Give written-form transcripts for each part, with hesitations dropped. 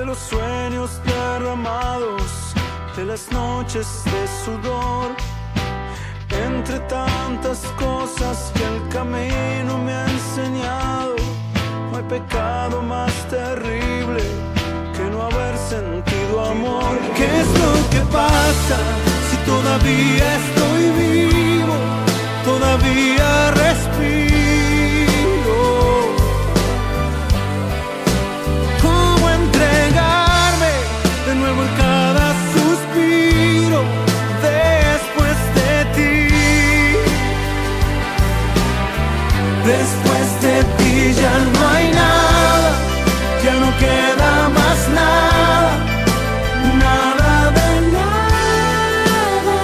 de los sueños derramados, de las noches de sudor, entre tantas cosas que el camino me ha enseñado. No hay pecado más terrible que no haber sentido amor. ¿Qué es lo que pasa si todavía estoy vivo? Todavía respiro. ¿Cómo entregarme de nuevo en cada suspiro después de ti? Después de ti ya no hay nada, ya no queda más nada, nada de nada.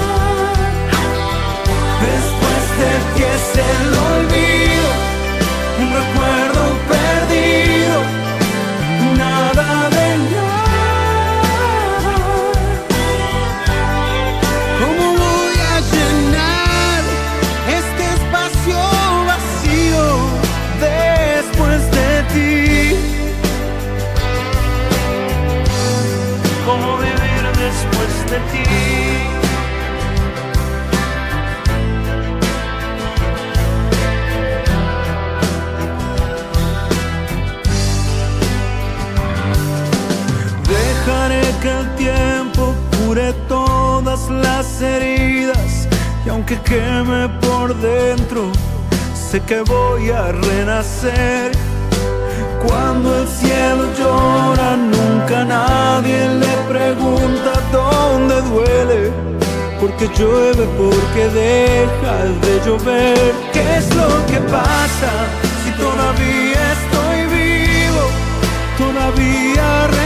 Después de ti es el olvido, un recuerdo perdido, nada de nada. ¿Cómo voy a llenar este espacio vacío después de ti? ¿Cómo vivir después de ti? Dejaré que el tiempo cure todas las heridas, y aunque queme por dentro, sé que voy a renacer. Cuando el cielo llora, nunca nadie le pregunta dónde duele, porque llueve, porque deja de llover. ¿Qué es lo que pasa si todavía estoy vivo? Todavía